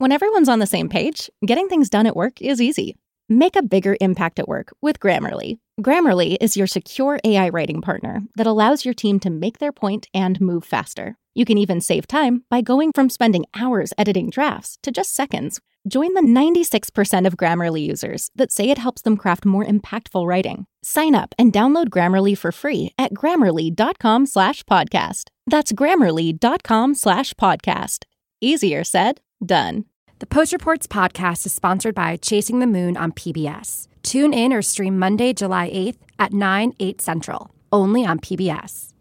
When everyone's on the same page, getting things done at work is easy. Make a bigger impact at work with Grammarly. Grammarly is your secure AI writing partner that allows your team to make their point and move faster. You can even save time by going from spending hours editing drafts to just seconds. Join the 96% of Grammarly users that say it helps them craft more impactful writing. Sign up and download Grammarly for free at grammarly.com/podcast. That's grammarly.com/podcast. Easier said, done. The Post Reports podcast is sponsored by Chasing the Moon on PBS. Tune in or stream Monday, July 8th at 9/8 Central, only on PBS.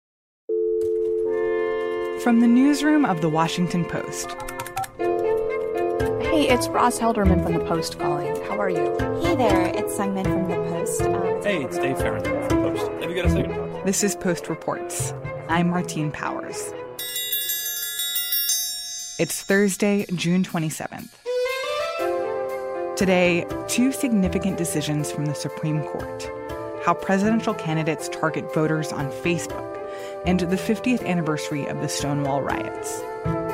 From the newsroom of The Washington Post. Hey, it's Ross Helderman from The Post calling. How are you? Hey there, it's Sungmin from The Post. Hey, it's Dave Farron from Post. Have you got a second? This is Post Reports. I'm Martine Powers. It's Thursday, June 27th. Today, two significant decisions from the Supreme Court. How presidential candidates target voters on Facebook, and the 50th anniversary of the Stonewall riots.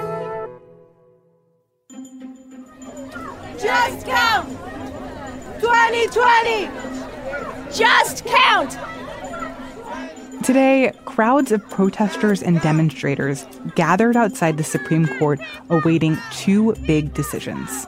Just count! 2020! Just count! Today, crowds of protesters and demonstrators gathered outside the Supreme Court awaiting two big decisions.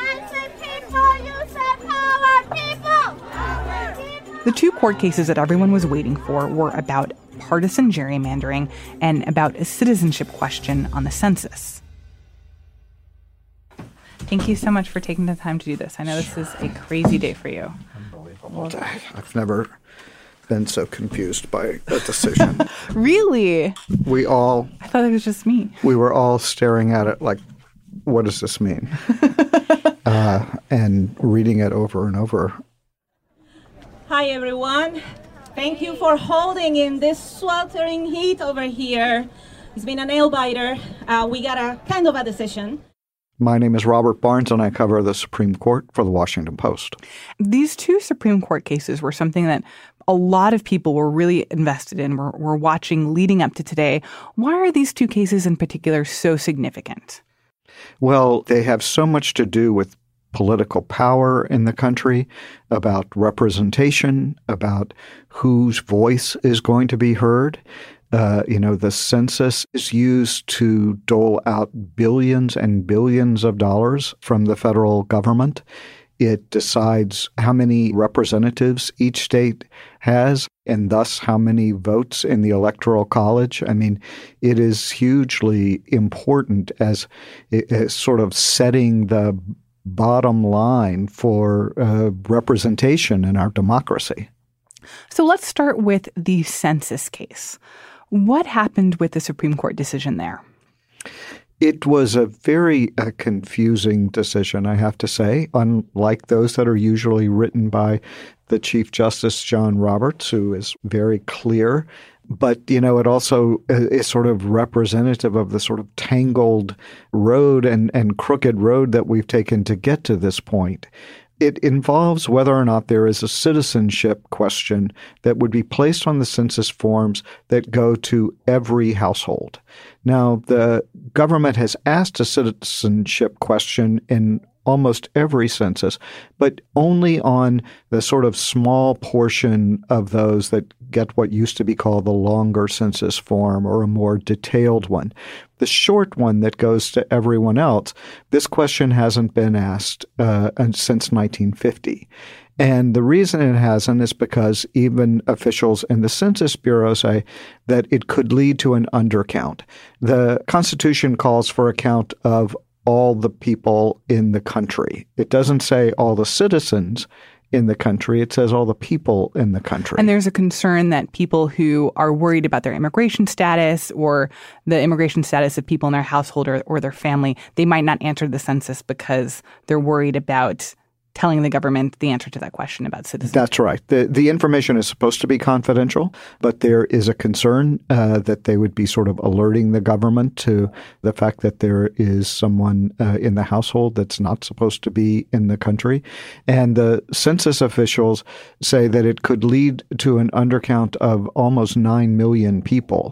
The two court cases that everyone was waiting for were about partisan gerrymandering and about a citizenship question on the census. Thank you so much for taking the time to do this. I know this is a crazy day for you. Unbelievable day. I've never been so confused by a decision. Really? I thought it was just me. We were all staring at it like, what does this mean? And reading it over and over. Hi, everyone. Thank you for holding in this sweltering heat over here. It's been a nail-biter. We got a kind of a decision. My name is Robert Barnes, and I cover the Supreme Court for the Washington Post. These two Supreme Court cases were something that a lot of people were really invested in, were watching leading up to today. Why are these two cases in particular so significant? Well, they have so much to do with political power in the country, about representation, about whose voice is going to be heard. The census is used to dole out billions and billions of dollars from the federal government. It decides how many representatives each state has, and thus how many votes in the Electoral College. I mean, it is hugely important as sort of setting the bottom line for representation in our democracy. So let's start with the census case. What happened with the Supreme Court decision there? It was a very confusing decision, I have to say, unlike those that are usually written by the Chief Justice John Roberts, who is very clear. But, it also is sort of representative of the sort of tangled road and crooked road that we've taken to get to this point. It involves whether or not there is a citizenship question that would be placed on the census forms that go to every household. Now, the government has asked a citizenship question in almost every census, but only on the sort of small portion of those that get what used to be called the longer census form or a more detailed one. The short one that goes to everyone else, this question hasn't been asked since 1950. And the reason it hasn't is because even officials in the Census Bureau say that it could lead to an undercount. The Constitution calls for a count of all the people in the country. It doesn't say all the citizens in the country. It says all the people in the country. And there's a concern that people who are worried about their immigration status or the immigration status of people in their household or their family, they might not answer the census because they're worried about telling the government the answer to that question about citizenship. That's right. The information is supposed to be confidential, but there is a concern that they would be sort of alerting the government to the fact that there is someone in the household that's not supposed to be in the country. And the census officials say that it could lead to an undercount of almost 9 million people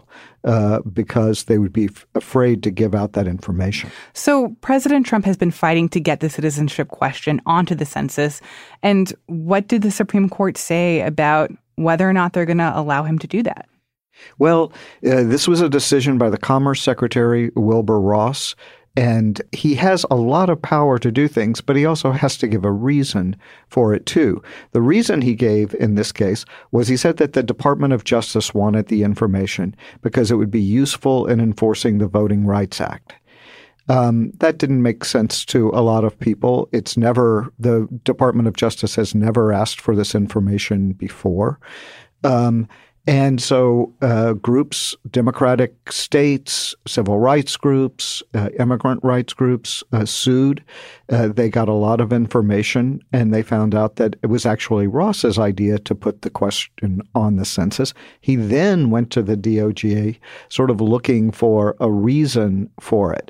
because they would be afraid to give out that information. So President Trump has been fighting to get the citizenship question onto the census. And what did the Supreme Court say about whether or not they're going to allow him to do that? Well, this was a decision by the Commerce Secretary, Wilbur Ross, and he has a lot of power to do things, but he also has to give a reason for it, too. The reason he gave in this case was he said that the Department of Justice wanted the information because it would be useful in enforcing the Voting Rights Act. That didn't make sense to a lot of people. The Department of Justice has never asked for this information before. And so groups, Democratic states, civil rights groups, immigrant rights groups sued. They got a lot of information, and they found out that it was actually Ross's idea to put the question on the census. He then went to the DOJ sort of looking for a reason for it.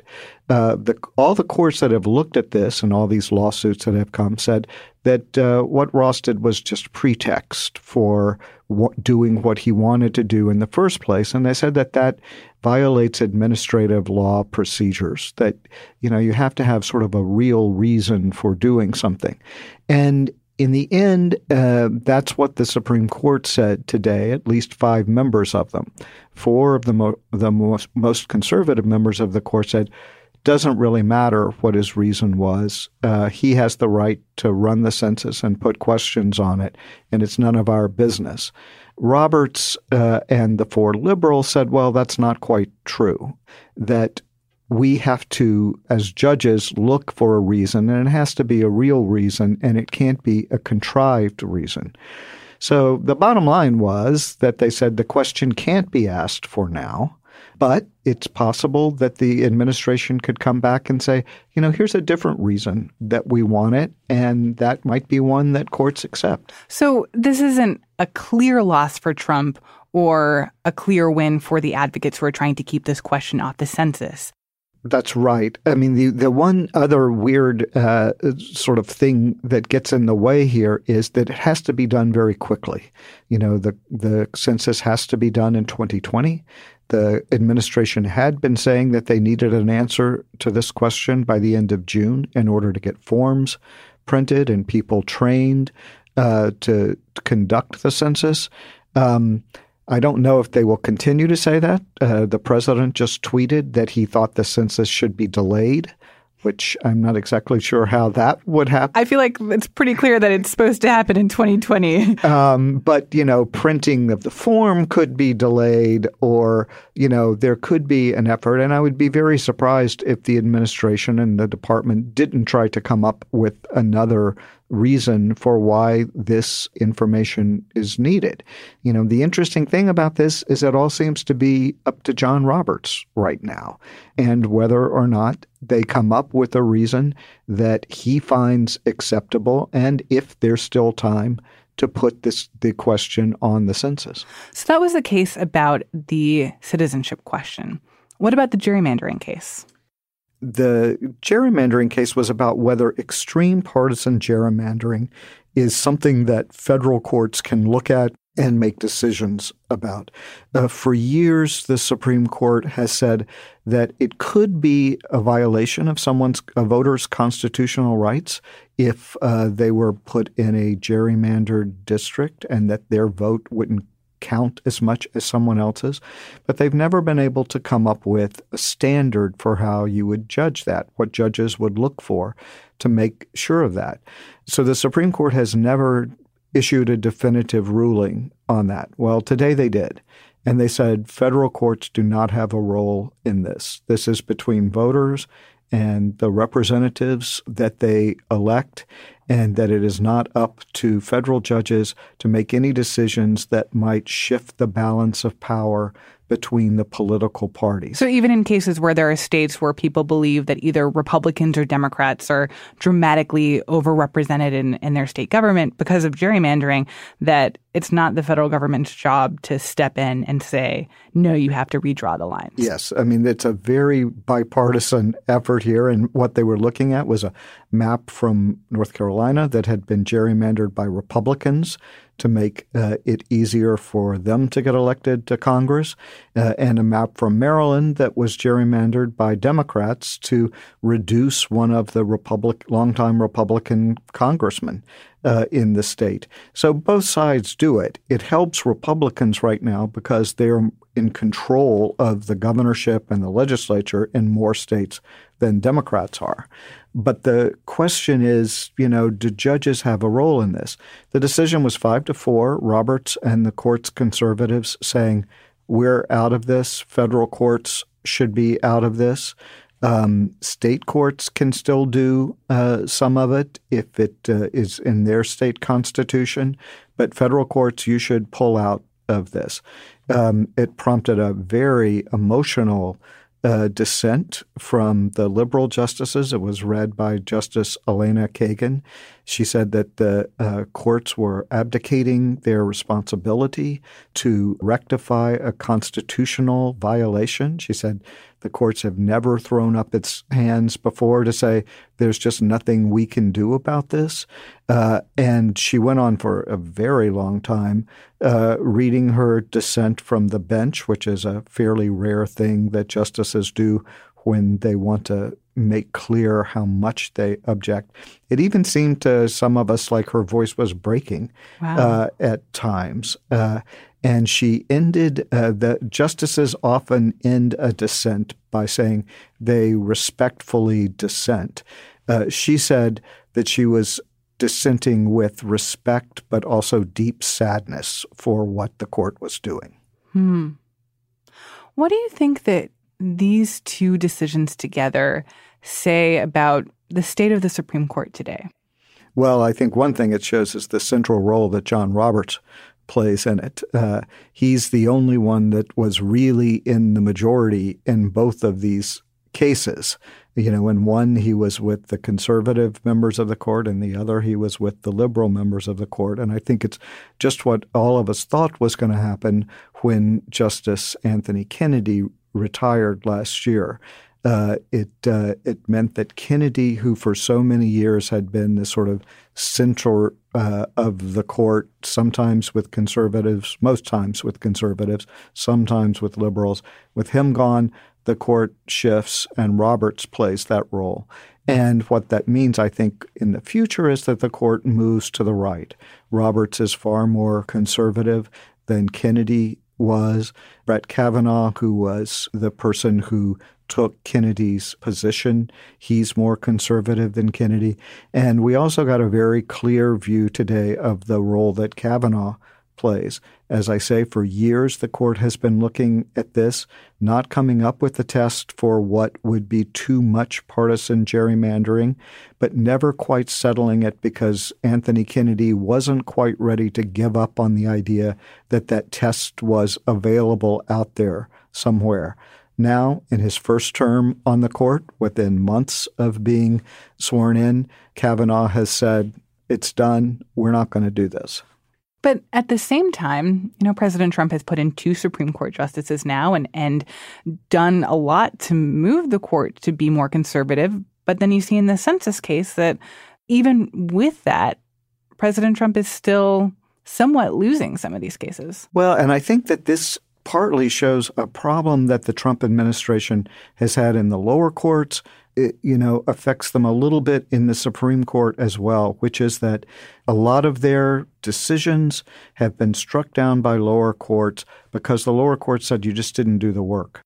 All the courts that have looked at this and all these lawsuits that have come said that what Ross did was just pretext for doing what he wanted to do in the first place. And they said that that violates administrative law procedures, that, you have to have sort of a real reason for doing something. And in the end, that's what the Supreme Court said today, at least 5 members of them. 4 of the most conservative members of the court said, doesn't really matter what his reason was. He has the right to run the census and put questions on it, and it's none of our business. Roberts and the 4 liberals said, well, that's not quite true, that we have to, as judges, look for a reason, and it has to be a real reason, and it can't be a contrived reason. So the bottom line was that they said the question can't be asked for now, but it's possible that the administration could come back and say, here's a different reason that we want it, and that might be one that courts accept. So this isn't a clear loss for Trump or a clear win for the advocates who are trying to keep this question off the census. That's right. I mean, the one other weird sort of thing that gets in the way here is that it has to be done very quickly. The census has to be done in 2020. The administration had been saying that they needed an answer to this question by the end of June in order to get forms printed and people trained to conduct the census. I don't know if they will continue to say that. The president just tweeted that he thought the census should be delayed, which I'm not exactly sure how that would happen. I feel like it's pretty clear that it's supposed to happen in 2020. But, printing of the form could be delayed, or, there could be an effort. And I would be very surprised if the administration and the department didn't try to come up with another reason for why this information is needed. The interesting thing about this is it all seems to be up to John Roberts right now, and whether or not they come up with a reason that he finds acceptable, and if there's still time to put the question on the census. So that was the case about the citizenship question. What about the gerrymandering case? The gerrymandering case was about whether extreme partisan gerrymandering is something that federal courts can look at and make decisions about. For years, the Supreme Court has said that it could be a violation of a voter's constitutional rights if they were put in a gerrymandered district and that their vote wouldn't count as much as someone else's. But they've never been able to come up with a standard for how you would judge that, what judges would look for to make sure of that. So the Supreme Court has never issued a definitive ruling on that. Well, today they did. And they said federal courts do not have a role in this. This is between voters and the representatives that they elect, and that it is not up to federal judges to make any decisions that might shift the balance of power between the political parties. So even in cases where there are states where people believe that either Republicans or Democrats are dramatically overrepresented in their state government because of gerrymandering, that it's not the federal government's job to step in and say, no, you have to redraw the lines. Yes. I mean, it's a very bipartisan effort here. And what they were looking at was a map from North Carolina that had been gerrymandered by Republicans to make it easier for them to get elected to Congress, and a map from Maryland that was gerrymandered by Democrats to reduce one of the longtime Republican congressmen in the state. So both sides do it. It helps Republicans right now because they're in control of the governorship and the legislature in more states than Democrats are. But the question is, do judges have a role in this? The decision was 5-4, Roberts and the court's conservatives saying, we're out of this. Federal courts should be out of this. State courts can still do some of it if it is in their state constitution. But federal courts, you should pull out of this. It prompted a very emotional dissent from the liberal justices. It was read by Justice Elena Kagan. She said that the courts were abdicating their responsibility to rectify a constitutional violation. She said the courts have never thrown up its hands before to say there's just nothing we can do about this. And she went on for a very long time reading her dissent from the bench, which is a fairly rare thing that justices do when they want to make clear how much they object. It even seemed to some of us like her voice was breaking at times. And she ended, the justices often end a dissent by saying they respectfully dissent. She said that she was dissenting with respect, but also deep sadness for what the court was doing. What do you think that these two decisions together say about the state of the Supreme Court today? Well, I think one thing it shows is the central role that John Roberts plays in it. He's the only one that was really in the majority in both of these cases. In one, he was with the conservative members of the court, and the other, he was with the liberal members of the court. And I think it's just what all of us thought was going to happen when Justice Anthony Kennedy retired last year. It meant that Kennedy, who for so many years had been the sort of center of the court, sometimes with conservatives, most times with conservatives, sometimes with liberals, with him gone, the court shifts and Roberts plays that role. And what that means, I think, in the future is that the court moves to the right. Roberts is far more conservative than Kennedy was. Brett Kavanaugh, who was the person who took Kennedy's position, he's more conservative than Kennedy. And we also got a very clear view today of the role that Kavanaugh plays. As I say, for years, the court has been looking at this, not coming up with a test for what would be too much partisan gerrymandering, but never quite settling it because Anthony Kennedy wasn't quite ready to give up on the idea that that test was available out there somewhere. Now, in his first term on the court, within months of being sworn in, Kavanaugh has said, it's done. We're not going to do this. But at the same time, President Trump has put in 2 Supreme Court justices now and done a lot to move the court to be more conservative. But then you see in the census case that even with that, President Trump is still somewhat losing some of these cases. Well, and I think that this partly shows a problem that the Trump administration has had in the lower courts. It, affects them a little bit in the Supreme Court as well, which is that a lot of their decisions have been struck down by lower courts because the lower courts said you just didn't do the work.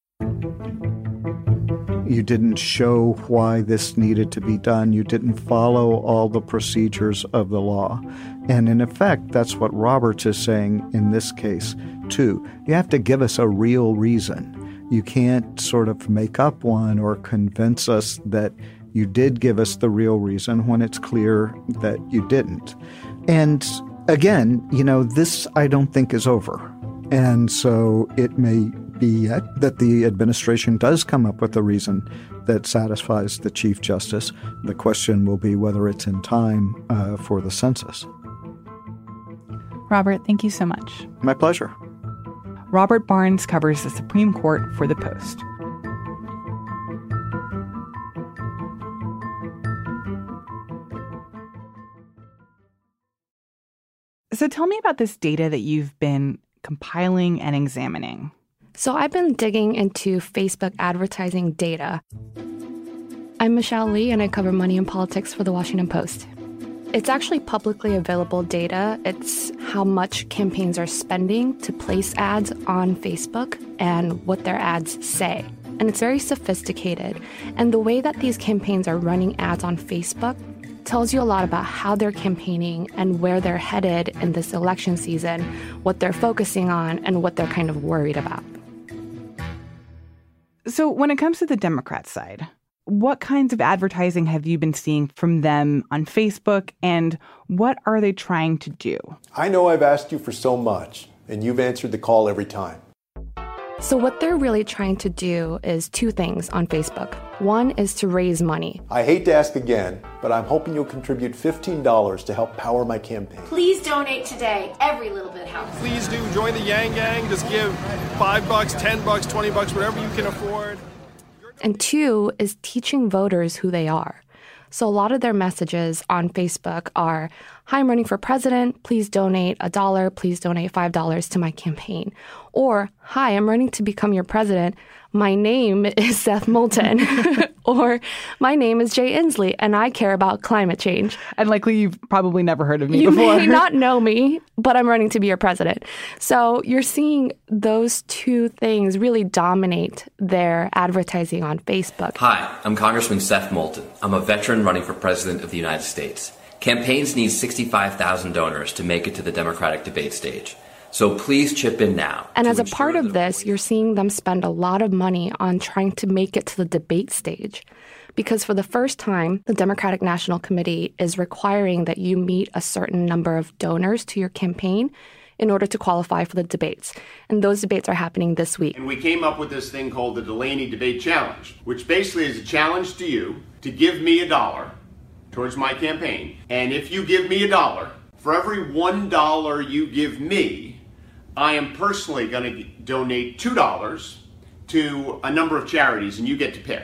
You didn't show why this needed to be done. You didn't follow all the procedures of the law. And in effect, that's what Roberts is saying in this case, too. You have to give us a real reason. You can't sort of make up one or convince us that you did give us the real reason when it's clear that you didn't. And again, this I don't think is over. And so it may be yet that the administration does come up with a reason that satisfies the Chief Justice. The question will be whether it's in time for the census. Robert, thank you so much. My pleasure. Robert Barnes covers the Supreme Court for The Post. So tell me about this data that you've been compiling and examining. So I've been digging into Facebook advertising data. I'm Michelle Lee, and I cover money and politics for The Washington Post. It's actually publicly available data. It's how much campaigns are spending to place ads on Facebook and what their ads say. And it's very sophisticated. And the way that these campaigns are running ads on Facebook tells you a lot about how they're campaigning and where they're headed in this election season, what they're focusing on, and what they're kind of worried about. So when it comes to the Democrat side, what kinds of advertising have you been seeing from them on Facebook, and what are they trying to do? I know I've asked you for so much, and you've answered the call every time. So what they're really trying to do is two things on Facebook. One is to raise money. I hate to ask again, but I'm hoping you'll contribute $15 to help power my campaign. Please donate today. Every little bit helps. Please do join the Yang Gang. Just give $5, $10, $20, whatever you can afford. And two is teaching voters who they are. So a lot of their messages on Facebook are, hi, I'm running for president. Please donate $1. Please donate $5 to my campaign. Or, hi, I'm running to become your president. My name is Seth Moulton. Or, my name is Jay Inslee, and I care about climate change. And likely you've probably never heard of me before. You may not know me, but I'm running to be your president. So you're seeing those two things really dominate their advertising on Facebook. Hi, I'm Congressman Seth Moulton. I'm a veteran running for president of the United States. Campaigns need 65,000 donors to make it to the Democratic debate stage. So please chip in now. And as a part of this, you're seeing them spend a lot of money on trying to make it to the debate stage. Because for the first time, the Democratic National Committee is requiring that you meet a certain number of donors to your campaign in order to qualify for the debates. And those debates are happening this week. And we came up with this thing called the Delaney Debate Challenge, which basically is a challenge to you to give me $1 towards my campaign. And if you give me $1, for every $1 you give me, I am personally going to donate $2 to a number of charities, and you get to pick.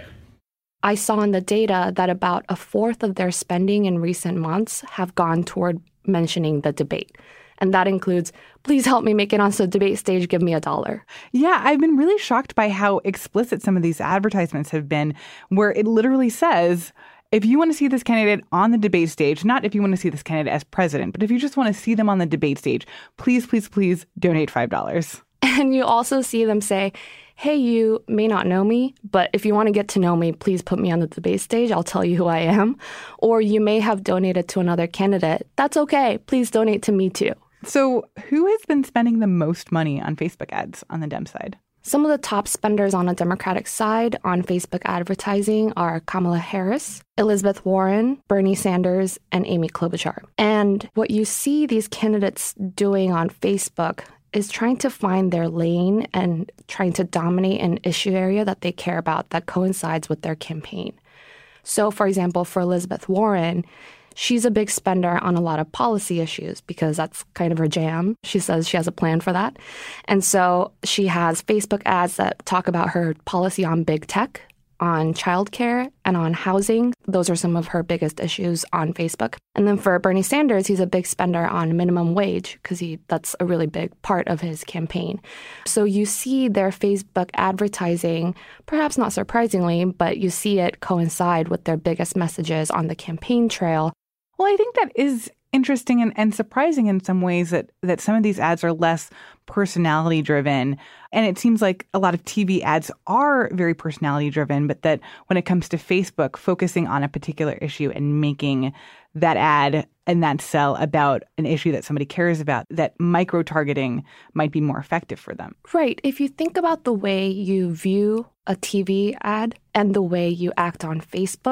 I saw in the data that about a fourth of their spending in recent months have gone toward mentioning the debate. And that includes, please help me make it onto the debate stage, give me $1. Yeah, I've been really shocked by how explicit some of these advertisements have been, where it literally says, if you want to see this candidate on the debate stage, not if you want to see this candidate as president, but if you just want to see them on the debate stage, please, please, please donate $5. And you also see them say, hey, you may not know me, but if you want to get to know me, please put me on the debate stage. I'll tell you who I am. Or you may have donated to another candidate. That's okay. Please donate to me too. So who has been spending the most money on Facebook ads on the Dem side? Some of the top spenders on the Democratic side on Facebook advertising are Kamala Harris, Elizabeth Warren, Bernie Sanders, and Amy Klobuchar. And what you see these candidates doing on Facebook is trying to find their lane and trying to dominate an issue area that they care about that coincides with their campaign. So, for example, for Elizabeth Warren, she's a big spender on a lot of policy issues because that's kind of her jam. She says she has a plan for that. And so she has Facebook ads that talk about her policy on big tech, on childcare, and on housing. Those are some of her biggest issues on Facebook. And then for Bernie Sanders, he's a big spender on minimum wage because that's a really big part of his campaign. So you see their Facebook advertising, perhaps not surprisingly, but you see it coincide with their biggest messages on the campaign trail. Well, I think that is interesting and surprising in some ways that some of these ads are less personality driven. And it seems like a lot of TV ads are very personality driven, but that when it comes to Facebook, focusing on a particular issue and making that ad and that sell about an issue that somebody cares about, that micro-targeting might be more effective for them. Right. If you think about the way you view a TV ad and the way you act on Facebook,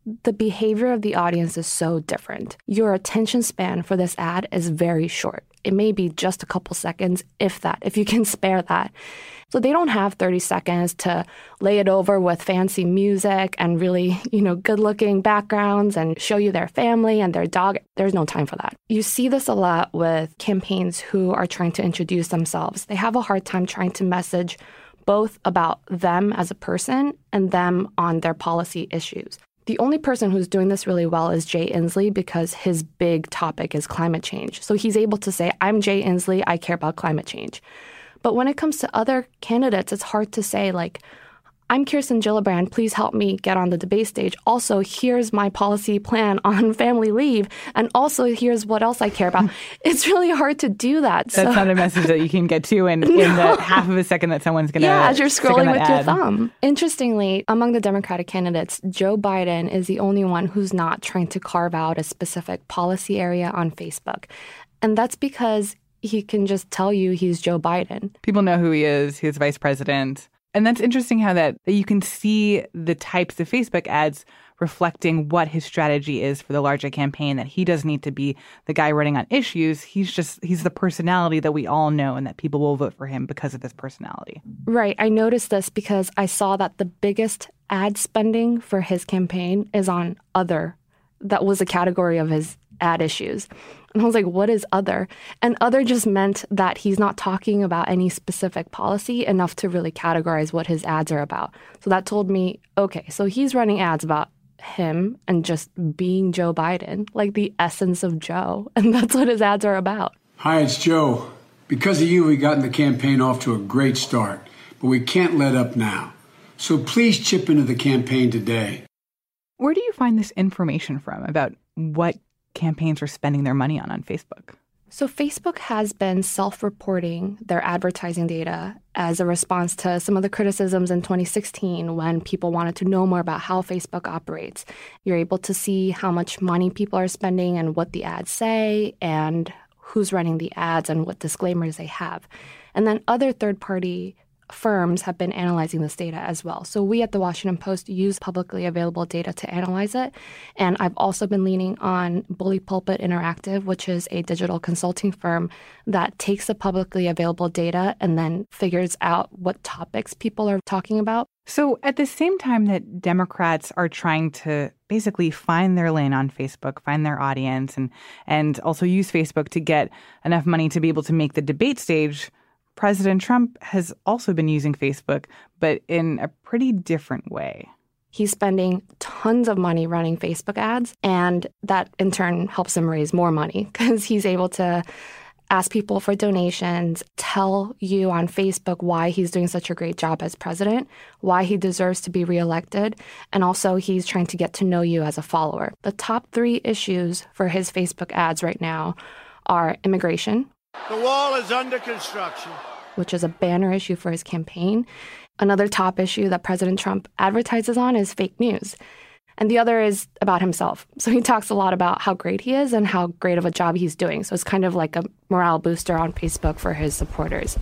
the behavior of the audience is so different. Your attention span for this ad is very short. It may be just a couple seconds, if that, if you can spare that. So they don't have 30 seconds to lay it over with fancy music and really, good-looking backgrounds and show you their family and their dog. There's no time for that. You see this a lot with campaigns who are trying to introduce themselves. They have a hard time trying to message both about them as a person and them on their policy issues. The only person who's doing this really well is Jay Inslee because his big topic is climate change. So he's able to say, I'm Jay Inslee, I care about climate change. But when it comes to other candidates, it's hard to say, like, I'm Kirsten Gillibrand, please help me get on the debate stage. Also, here's my policy plan on family leave. And also, here's what else I care about. It's really hard to do that. That's not a message that you can get to in the half of a second that someone's going to as you're scrolling with your thumb. Interestingly, among the Democratic candidates, Joe Biden is the only one who's not trying to carve out a specific policy area on Facebook. And that's because he can just tell you he's Joe Biden. People know who he is. He's vice president. And that's interesting how that you can see the types of Facebook ads reflecting what his strategy is for the larger campaign, that he doesn't need to be the guy running on issues. He's the personality that we all know and that people will vote for him because of his personality. Right. I noticed this because I saw that the biggest ad spending for his campaign is on other. That was a category of his ad issues. And I was like, what is other? And other just meant that he's not talking about any specific policy enough to really categorize what his ads are about. So that told me, okay, so he's running ads about him and just being Joe Biden, like the essence of Joe. And that's what his ads are about. Hi, it's Joe. Because of you, we gotten the campaign off to a great start, but we can't let up now. So please chip into the campaign today. Where do you find this information from about what campaigns are spending their money on Facebook? So Facebook has been self-reporting their advertising data as a response to some of the criticisms in 2016 when people wanted to know more about how Facebook operates. You're able to see how much money people are spending and what the ads say and who's running the ads and what disclaimers they have. And then other third-party firms have been analyzing this data as well. So we at the Washington Post use publicly available data to analyze it. And I've also been leaning on Bully Pulpit Interactive, which is a digital consulting firm that takes the publicly available data and then figures out what topics people are talking about. So at the same time that Democrats are trying to basically find their lane on Facebook, find their audience, and also use Facebook to get enough money to be able to make the debate stage, President Trump has also been using Facebook, but in a pretty different way. He's spending tons of money running Facebook ads, and that in turn helps him raise more money because he's able to ask people for donations, tell you on Facebook why he's doing such a great job as president, why he deserves to be reelected, and also he's trying to get to know you as a follower. The top 3 issues for his Facebook ads right now are immigration. The wall is under construction, which is a banner issue for his campaign. Another top issue that President Trump advertises on is fake news. And the other is about himself. So he talks a lot about how great he is and how great of a job he's doing. So it's kind of like a morale booster on Facebook for his supporters.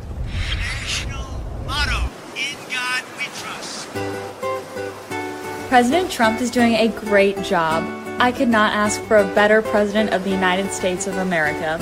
National motto, in God we trust. President Trump is doing a great job. I could not ask for a better president of the United States of America.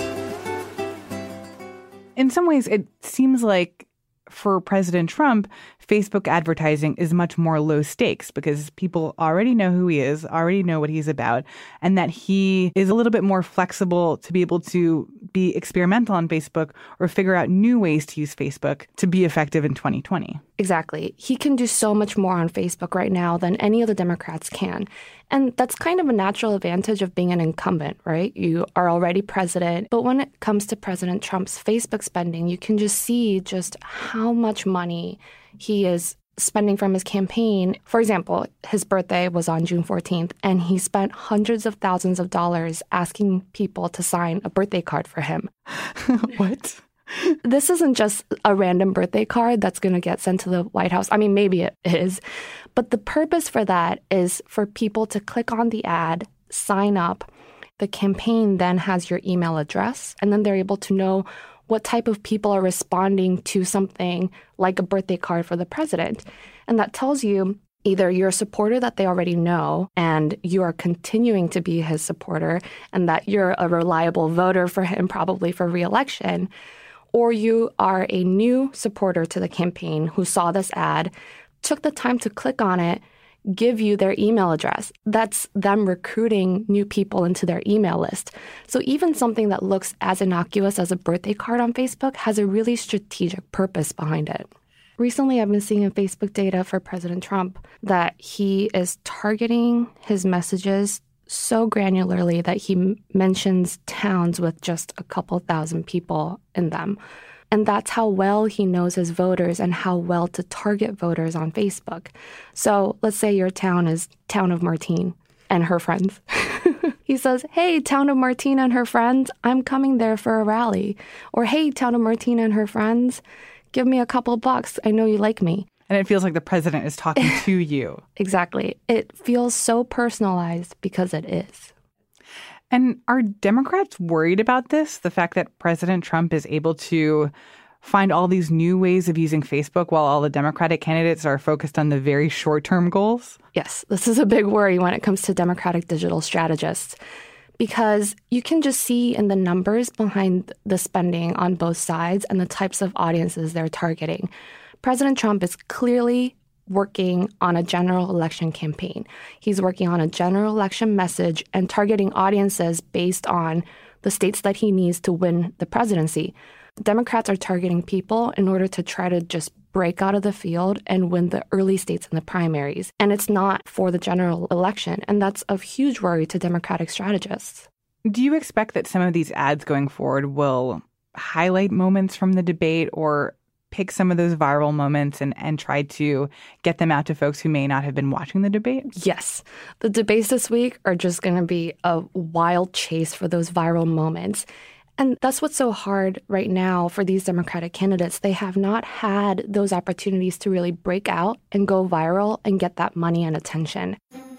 In some ways, it seems like for President Trump, Facebook advertising is much more low stakes because people already know who he is, already know what he's about, and that he is a little bit more flexible to be able to be experimental on Facebook or figure out new ways to use Facebook to be effective in 2020. Exactly. He can do so much more on Facebook right now than any of the Democrats can. And that's kind of a natural advantage of being an incumbent, right? You are already president. But when it comes to President Trump's Facebook spending, you can just see just how much money he is spending from his campaign. For example, his birthday was on June 14th, and he spent hundreds of thousands of dollars asking people to sign a birthday card for him. What? This isn't just a random birthday card that's going to get sent to the White House. I mean, maybe it is. But the purpose for that is for people to click on the ad, sign up. The campaign then has your email address, and then they're able to know what type of people are responding to something like a birthday card for the president. And that tells you Either you're a supporter that they already know and you are continuing to be his supporter and that you're a reliable voter for him, probably for re-election, or you are a new supporter to the campaign who saw this ad, took the time to click on it, give you their email address. That's them recruiting new people into their email list. So even something that looks as innocuous as a birthday card on Facebook has a really strategic purpose behind it. Recently, I've been seeing in Facebook data for President Trump that he is targeting his messages so granularly that he mentions towns with just a couple thousand people in them. And that's how well he knows his voters and how well to target voters on Facebook. So let's say your town is Town of Martine and her friends. He says, hey, Town of Martine and her friends, I'm coming there for a rally. Or hey, Town of Martine and her friends, give me a couple bucks. I know you like me. And it feels like the president is talking to you. Exactly. It feels so personalized because it is. And are Democrats worried about this? The fact that President Trump is able to find all these new ways of using Facebook while all the Democratic candidates are focused on the very short-term goals? Yes, this is a big worry when it comes to Democratic digital strategists, because you can just see in the numbers behind the spending on both sides and the types of audiences they're targeting. President Trump is clearly working on a general election campaign. He's working on a general election message and targeting audiences based on the states that he needs to win the presidency. Democrats are targeting people in order to try to just break out of the field and win the early states in the primaries. And it's not for the general election. And that's of huge worry to Democratic strategists. Do you expect that some of these ads going forward will highlight moments from the debate or pick some of those viral moments and try to get them out to folks who may not have been watching the debate? Yes. The debates this week are just going to be a wild chase for those viral moments. And that's what's so hard right now for these Democratic candidates. They have not had those opportunities to really break out and go viral and get that money and attention.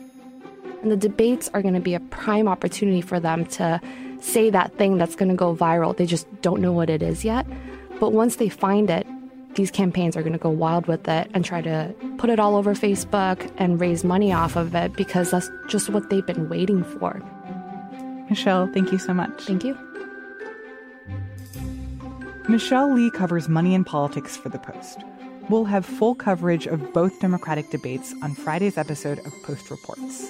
And the debates are going to be a prime opportunity for them to say that thing that's going to go viral. They just don't know what it is yet. But once they find it, these campaigns are going to go wild with it and try to put it all over Facebook and raise money off of it because that's just what they've been waiting for. Michelle, thank you so much. Thank you. Michelle Lee covers money and politics for The Post. We'll have full coverage of both Democratic debates on Friday's episode of Post Reports.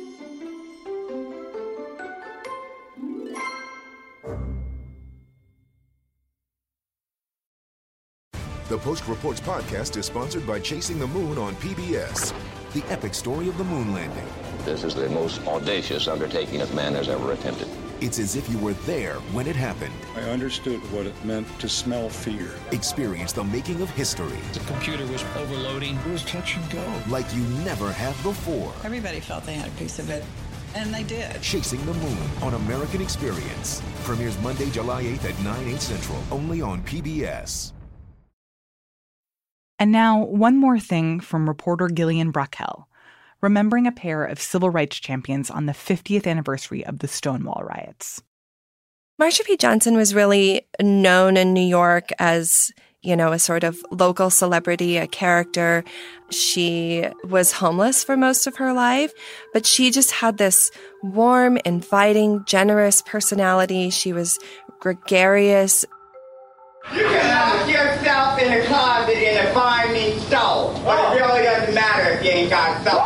The Post Reports podcast is sponsored by Chasing the Moon on PBS, the epic story of the moon landing. This is the most audacious undertaking that man has ever attempted. It's as if you were there when it happened. I understood what it meant to smell fear. Experience the making of history. The computer was overloading. It was touch and go. Like you never have before. Everybody felt they had a piece of it, and they did. Chasing the Moon on American Experience. Premieres Monday, July 8th at 9/8 Central, only on PBS. And now, one more thing from reporter Gillian Brackel, remembering a pair of civil rights champions on the 50th anniversary of the Stonewall riots. Marsha P. Johnson was really known in New York as, a sort of local celebrity, a character. She was homeless for most of her life, but she just had this warm, inviting, generous personality. She was gregarious. You can lock yourself in a closet in a fine meat stove, but it really doesn't matter if you ain't got soap.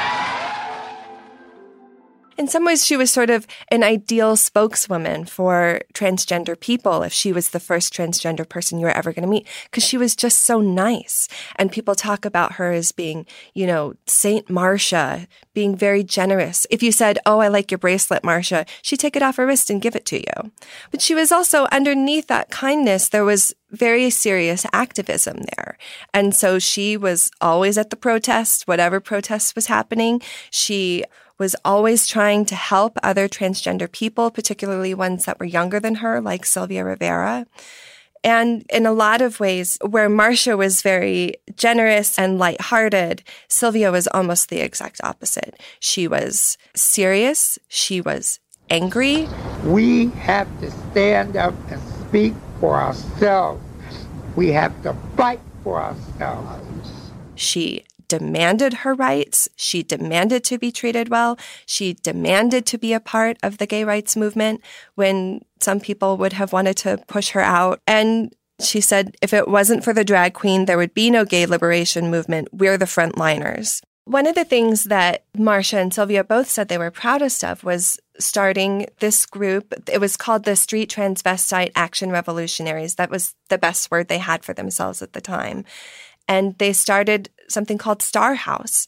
In some ways, she was sort of an ideal spokeswoman for transgender people if she was the first transgender person you were ever going to meet, because she was just so nice. And people talk about her as being, Saint Marsha, being very generous. If you said, oh, I like your bracelet, Marsha, she'd take it off her wrist and give it to you. But she was also, underneath that kindness, there was very serious activism there. And so she was always at the protest, whatever protest was happening. She was always trying to help other transgender people, particularly ones that were younger than her, like Sylvia Rivera. And in a lot of ways, where Marsha was very generous and lighthearted, Sylvia was almost the exact opposite. She was serious. She was angry. We have to stand up and speak for ourselves. We have to fight for ourselves. She demanded her rights. She demanded to be treated well. She demanded to be a part of the gay rights movement when some people would have wanted to push her out. And she said, if it wasn't for the drag queen, there would be no gay liberation movement. We're the frontliners. One of the things that Marcia and Sylvia both said they were proudest of was starting this group. It was called the Street Transvestite Action Revolutionaries. That was the best word they had for themselves at the time. And they started something called Star House.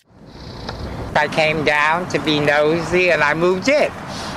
I came down to be nosy, and I moved in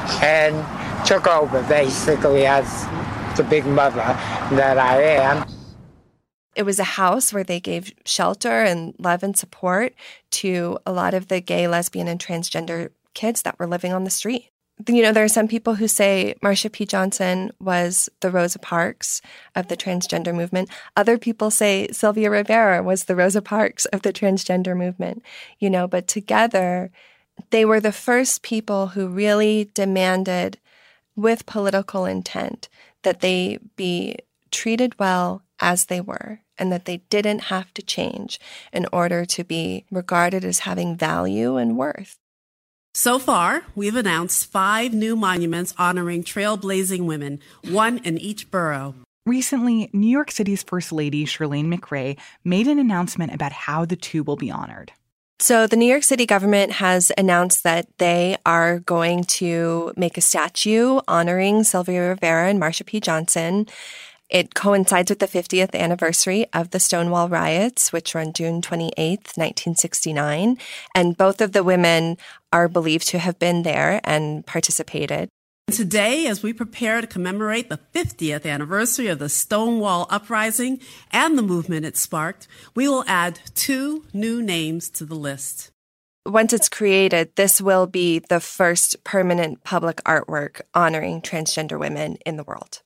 and took over, basically, as the big mother that I am. It was a house where they gave shelter and love and support to a lot of the gay, lesbian, and transgender kids that were living on the street. You know, there are some people who say Marsha P. Johnson was the Rosa Parks of the transgender movement. Other people say Sylvia Rivera was the Rosa Parks of the transgender movement. You know, but together, they were the first people who really demanded, with political intent, that they be treated well as they were, and that they didn't have to change in order to be regarded as having value and worth. So far, we've announced 5 new monuments honoring trailblazing women, one in each borough. Recently, New York City's First Lady, Chirlane McRae, made an announcement about how the two will be honored. So the New York City government has announced that they are going to make a statue honoring Sylvia Rivera and Marsha P. Johnson. It coincides with the 50th anniversary of the Stonewall riots, which were on June 28th, 1969. And both of the women are believed to have been there and participated. Today, as we prepare to commemorate the 50th anniversary of the Stonewall Uprising and the movement it sparked, we will add 2 new names to the list. Once it's created, this will be the first permanent public artwork honoring transgender women in the world.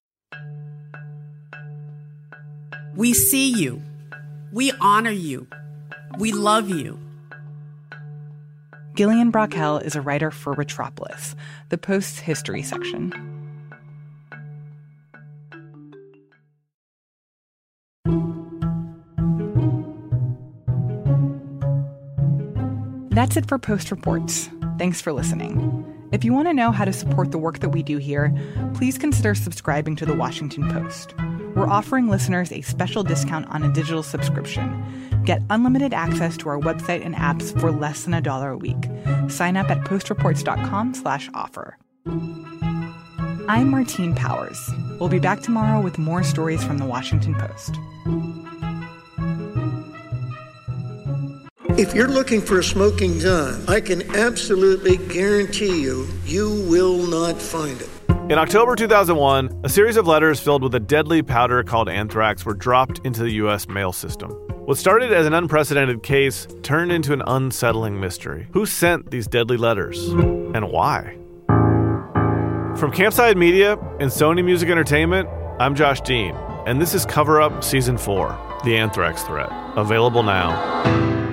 We see you. We honor you. We love you. Gillian Brockel is a writer for Retropolis, the Post's history section. That's it for Post Reports. Thanks for listening. If you want to know how to support the work that we do here, please consider subscribing to The Washington Post. We're offering listeners a special discount on a digital subscription. Get unlimited access to our website and apps for less than $1 a week. Sign up at postreports.com/offer. I'm Martine Powers. We'll be back tomorrow with more stories from The Washington Post. If you're looking for a smoking gun, I can absolutely guarantee you will not find it. In October 2001, a series of letters filled with a deadly powder called anthrax were dropped into the U.S. mail system. What started as an unprecedented case turned into an unsettling mystery. Who sent these deadly letters? And why? From Campside Media and Sony Music Entertainment, I'm Josh Dean, and this is Cover Up Season 4, The Anthrax Threat, available now.